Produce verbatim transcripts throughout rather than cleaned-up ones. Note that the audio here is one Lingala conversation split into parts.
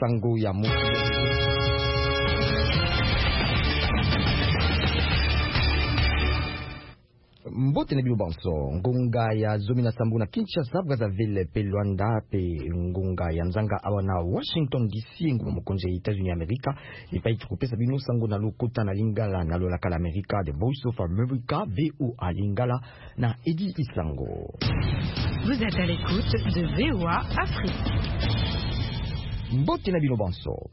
sango ya mokili. Mbote na bilo banso ngonga ya zomi na sambu na Kinshasa Brazzaville pe Luanda pe ngonga ya nzanga awa na Washington D C nguma mokonje ya États-Unis Amerika epai tukopesa bino sango na lokota na lingala na lolaka la Amerika The Voice of America V O A lingala na Edi Isango. Vous êtes à l'écoute de V O A Afrique. Mbote na bilo banso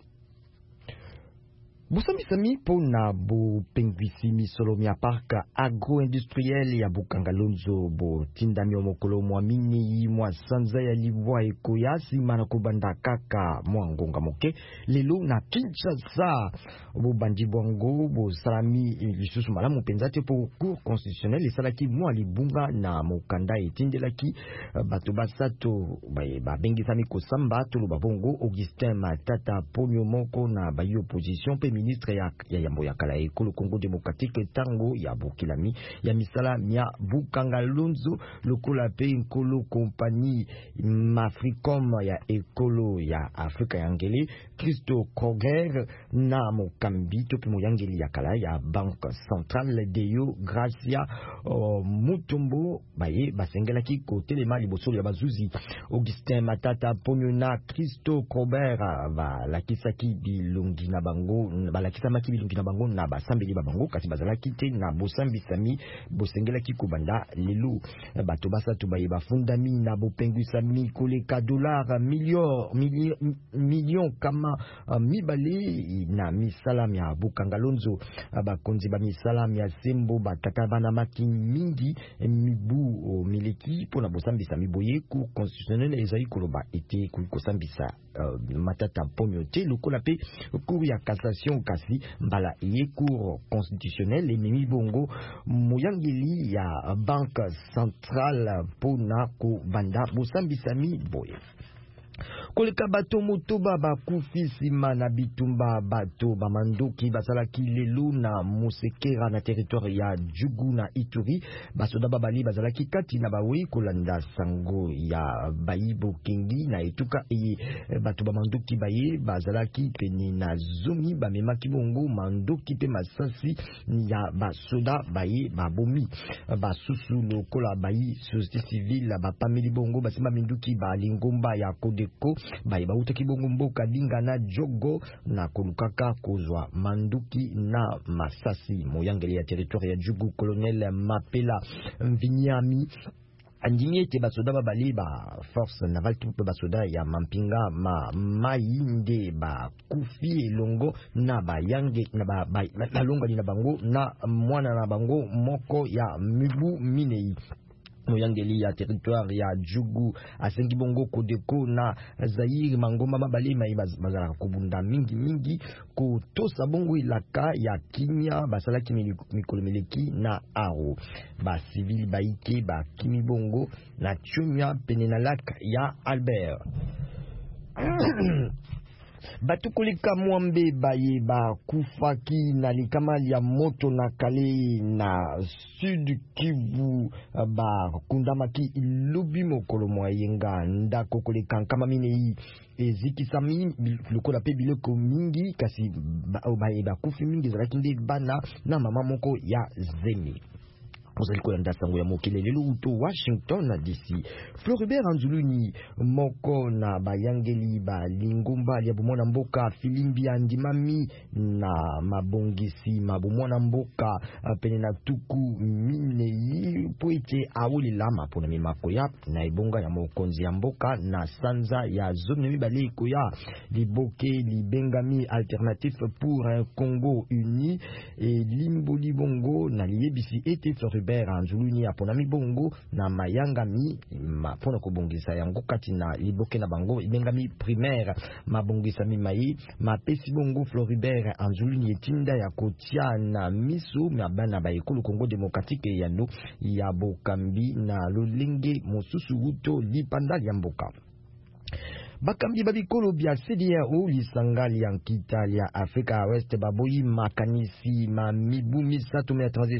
Busambisami pona bo pengwisi misolo mia parka agro-industriel ya Bukangalonzo bo tindami omokolo mwa mini mwa sanza ya libwa ekoyasi mana kubanda kaka mwa ngonga moke lelo na Kinshasa bo bandi bongo bo salami lisusu malamu penzate po cour constitutionnel esalaki mwa libunga na mokanda etindelaki bato basato ba bengisami kosamba tolo babongo Augustin Matata ponyo moko na bayi opposition pe ministre ya, ya yambo ya kala ekolo Congo Démocratique tango ya Bukilami ya misala mia Bukangalonzo lokola pe ekolo compagnie Mafricom ya ekolo ya Afrika yangeli Christo Kroger na mokambi topi moyangeli ya kala ya Banque Centrale Deyo Gracia uh, Mutombo baye basengela ki kotelema libosolo ya bazuzi Augustin Matata ponyo na Christo Kroger ba lakisaki bilongi na bango balakisa maki bilongi na bango na basambeli babango kasi bazalaki te na bosambisami bosengelaki kobanda lelo bato basatu baye bafundami na bopengwisami koleka dollar million million million kama uh, mibale na misala ya Bukangalonzo bakonzi ba misala ya sembo batata bana maki mingi mibu o mileki pona bosambisami boye ku constitutionnel ezali koloba ete ku kosambisa uh, Matata ponyo te lokola pe cour ya cassation kasi mbala ye cour constitutionnelle ememi bongo moyangeli ya Banque Centrale pona ko banda bosambisami boye koleka bato motoba bakufi sima na bitumba bato bamandoki basalaki lelo na Musekera na territoire ya Djugu na Ituri basoda babali bazalaki kati na bawe kolanda sango ya Bayibo Kengi na etuka eye bato bamandoki baye bazalaki pene na zomi bamemaki bongo mandoki pe masasi ya basoda baye babomi basusu lokola bayi société civile bapameli bongo basima minduki balingomba ya Kodeko baye bauta kibongo mboka dinga na jogo na kolukaka kozwa manduki na masasi moyangeli ya territoire ya Djugu colonel Mapela Mvinyami andimie te basoda babali ba force naval tupe basoda ya mampinga ma mainde ba kufi elongo na bayange na ba, ba na longa na bango na mwana na bango moko ya mibu minei moyangeli ya territoire ya Djugu asengi bongo Kodeko na Zaire mangoma mabale mai bazala kubunda mingi mingi ko tosa bongo ilaka ya Kinya basalaki mikolo meleki na aro ba civil baike ba kimi bongo na Chumia penena lak ya Albert batukulika mwambe baye ba kufaki na likamali ya moto na kale na Sud Kivu ba kundamaki ilubi mokolo mwayenga ndako koleka kama mine ezikisami lokola pe biloko mingi kasi baye ba kufi mingi zalaki nde bana na mama moko ya Zemi. Ozali kolanda sango ya mokele lelo uto Washington D C. Floribert Anzuluni moko na bayangeli ba lingomba ya bomona mboka filimbi andimami na mabongisi mabomona mboka pene na tuku minei poete awuli lama pona mimako ya na ibonga ya mokonzi ya mboka na sanza ya zone mibale koya liboke libengami alternatif pour un Congo uni et limboli bongo na liebisi ete Floribert Anzuluni aponami bongo na mayangami mapona kobongisa yango kati na liboke na bango ibengami primaire mabongisa mimayi mapesi bongo Floribert Anzuluni etinda ya kotia na miso mabana ba ekolo Congo Démocratique yando ya bokambi na lolenge mosusu uto lipanda ya mboka bakambi babikolo bya C D A O lisangali ya nkita ya Afrika West baboyi makanisi ma mibu misato me